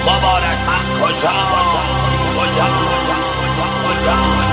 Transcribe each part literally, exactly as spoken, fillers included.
مبارک من کجا کجا کجا کجا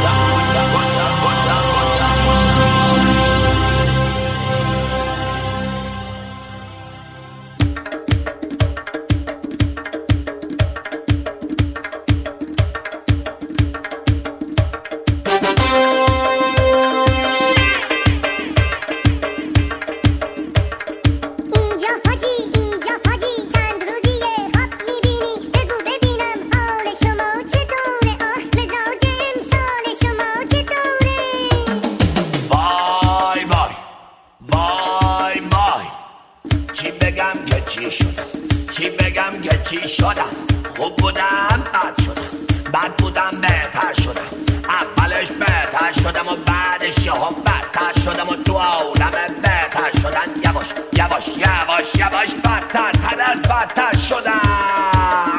چی بگم که چی شدم؟ خوب بودم بد شدم، بد بودم بهتر شدم، اولش بهتر شدم و بعدش یهو بدتر شدم و تو عالم بهتر شدن یواش یواش یواش یواش بدتر تر از بدتر شدم.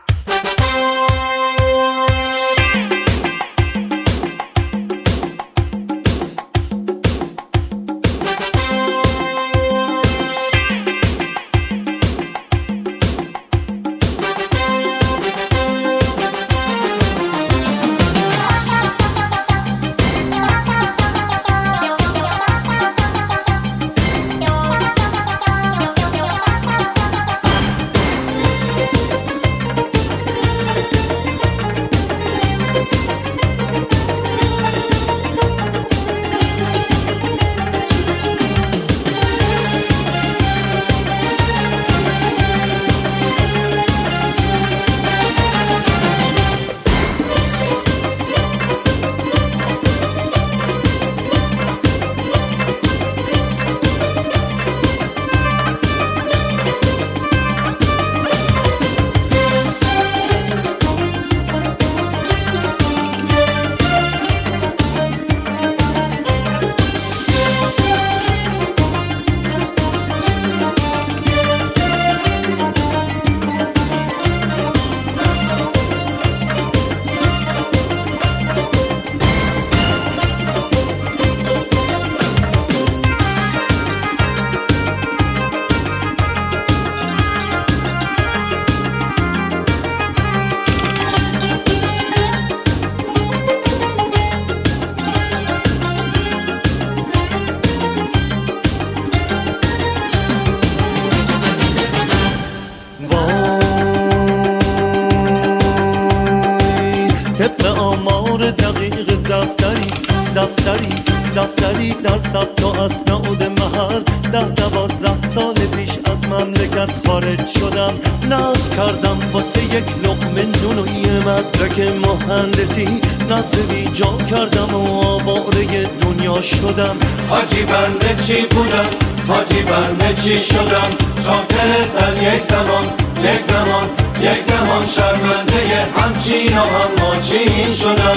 طبق آمار دقیق دفتری دفتری دفتری در ثبت و اسناد محل ده دوازده سال پیش از مملکت خارج شدم. نصب کردم واسه یک لقمه نون و یه مدرک مهندسی، نصب بیجا کردم و آواره دنیا شدم. حاجی بنده چی بودم، حاجی بنده چی شدم، شاکرت در یک زمان یک زمان یک زمان شرمنده همچین و هماچین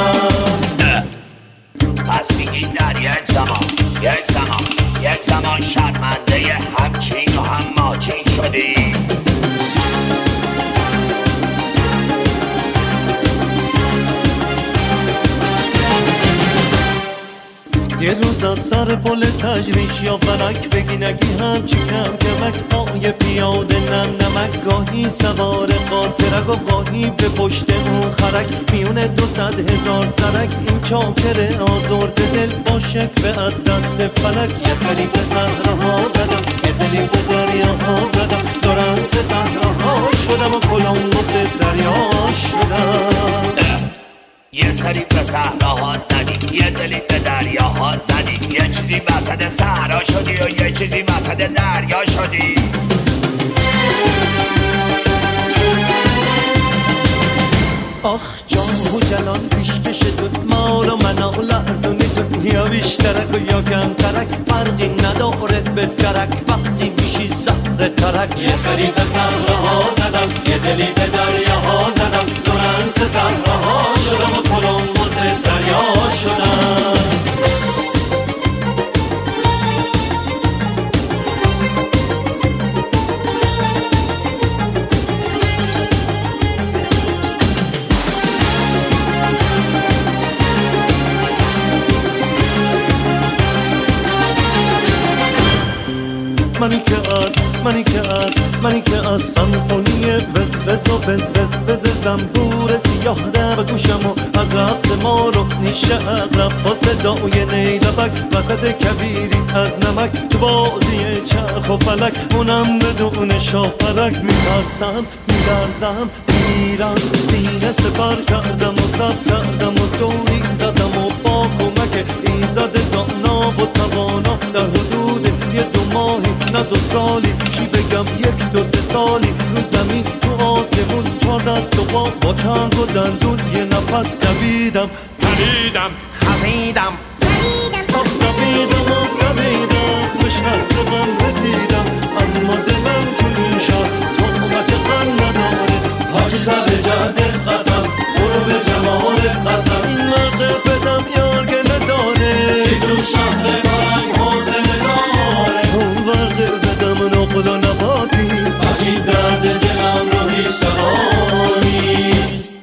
شدم. پس میگی در یک زمان یک زمان یک زمان شرمنده همچین و هماچین شدی. یه روز از سر پل تجریش یا ونک بگی نگی همچی کم کمک پای پیاده نم نمک، گاهی سوار قاطرک و گاهی به پشت اون خرک، میونه دو صد هزار سرک این چاکر آزرد دل با شکوه از دست فلک. یه سری به صحراها زدم، یه دلی به دریاها زدم، دوران سه صحراها شدم و کلمبوس دریا شدم. یه سری به صحراها زدی، یه دلی به دریاها زدی، یه چیزی وسط صحرا شدی و یه چیزی وسط دریا شدی. آخ جان و جلان پیشکش تو، مال و منال لرزونی تو، یا بیشترک و یا کمترک فرقی نداره به درک وقتی میشی زهر ترک. یه سری به صحراها زدم، یه دلی به دریاها زدم، دورنس صحراها شدم و کلمبوس دریا شدم. منی که از منی که از منی که از سمفونی وز وز و وز وز وز زنبور سیاه ده به گوشم و از رقص ما رو نیشه اقرب با صدای نیلبک وسط کبیری از نمک تو بازی چرخ و فلک اونم بدون شاه پلک میترسم میلرزم میرم سینه سپر کردم و سب کردم و دوری زدم و با کمک ایزد دانا و توانا در حدود یه دو ماهی نه دو سالی چی بگم یک دو سه سالی رو زمین تو آسمون چار دست و با با چنگ و دندون یه نفس دویدم پریدم خزیدم آخ دویدم و دویدم به شهر غم رسیدم اما دلم تو این شهر طاقت غم نداره حاجی سر جده قسم برو به جمال قسم این مرد بدم یار گله داره که تو شهر فرنگ حوصله داره اون ورد بدم نقل و نباتی حاجی درد دلم رو هیچ دوانی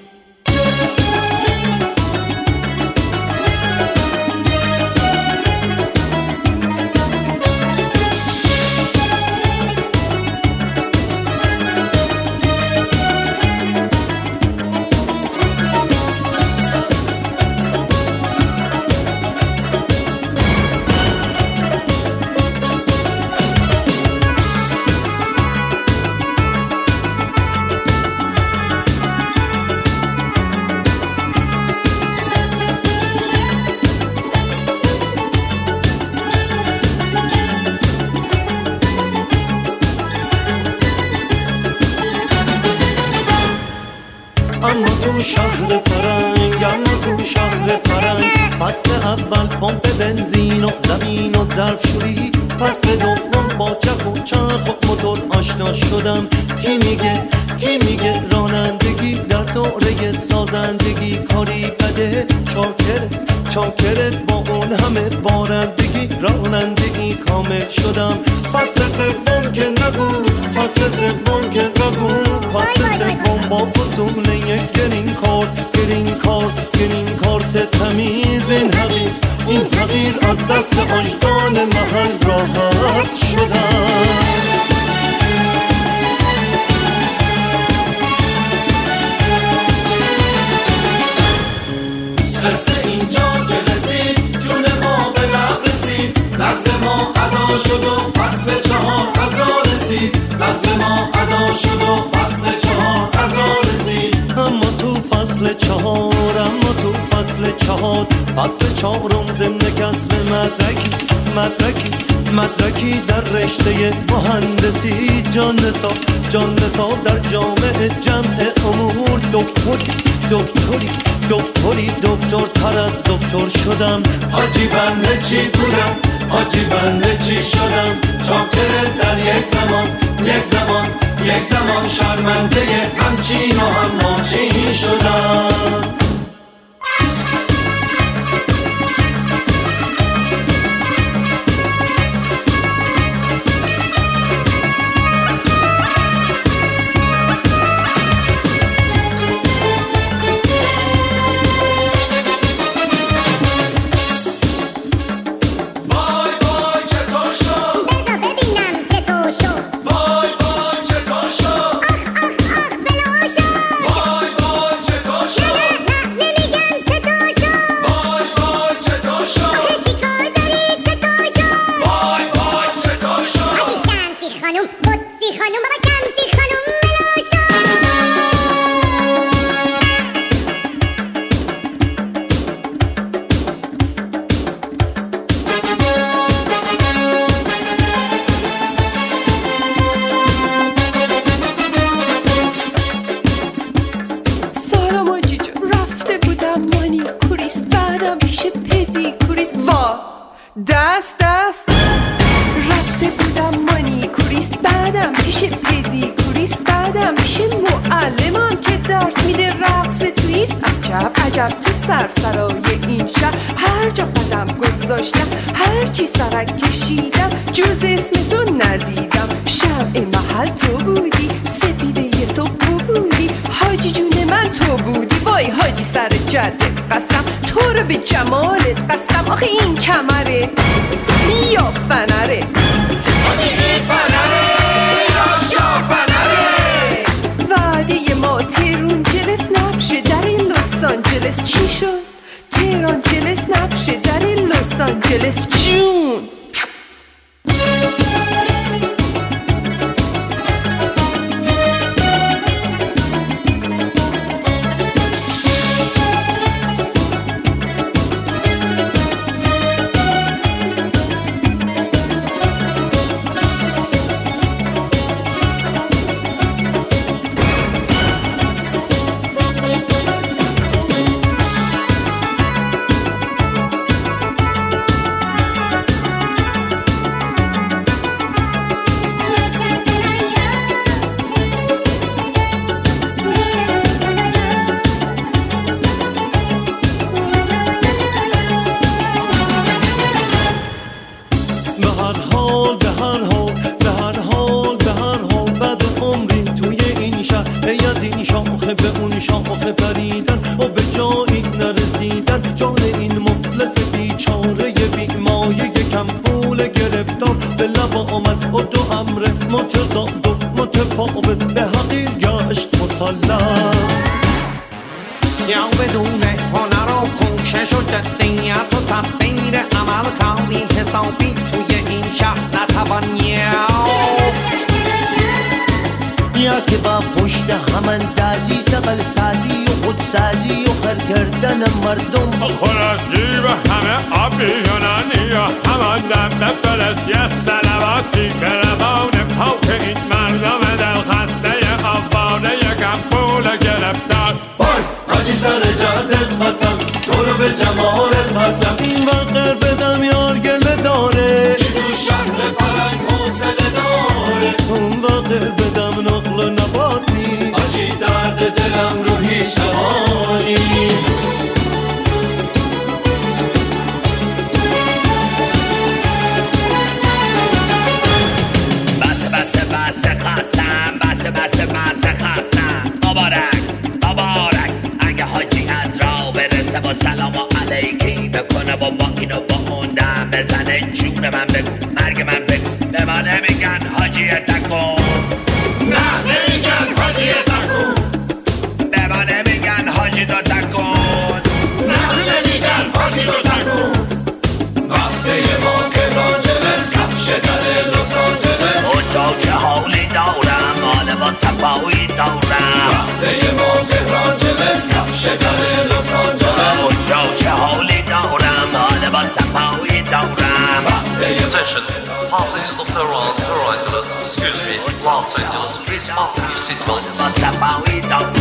اما تو شهر فرنگ اما تو شهر فرنگ فصل اول پمپ بنزین و زمین و ظرف شوری فصل دوم با چرخ و چرخ و موتور آشنا شدم کی میگه کی میگه رانندگی در دوره سازندگی کاری بده چاکرت چاکرت با اون همه بارندگی رانندگی کامل شدم فصل سوم که نگو فصل سوم که نگو فصل سوم با وصول یک گرین کارت گرین کارت گرین کارت تمیز این حقیر این حقیر از دست آجدان محل راحت شدم قصه اینجا که رسید جون ما به لب رسید لحظه ما ادا شد و فصل چهار قضا رسید لحظه ما ادا شد و فصل چهار قضا رسید اما تو فصل چهار اما تو فصل چهار فصل چهارم ضمن کسب مدرکی مدرکی مدرکی در رشته مهندسی جان نصاب جان نصاب در جامعه جمع امور دکتری دکتری دکتری دکتر تر از دکتر شدم حاجی بنده چی بودم حاجی بنده چی شدم چاکر در یک زمان یک زمان یک زمان شرمنده همچین و هم ناچین شدم دست دست رفته بودم مانیکوریست بعدم پیش پدیکوریست بعدم پیش معلمم که درس میده رقص تویست. عجب عجب تو سرسرای این شهر هر جا قدم گذاشتم هر چی سرک کشیدم جز اسم تو ندیدم. شمع محل تو بودی سپیده صبح تو بودی حاجی جون من تو بودی وای حاجی سر جده قسم تو رو به جمالت قسم آخه این کمره یا فنره حاجی این آنجلس جون. Los Angeles, Tehran, Los Angeles, excuse me, Los Angeles, please fasten your seatbelts.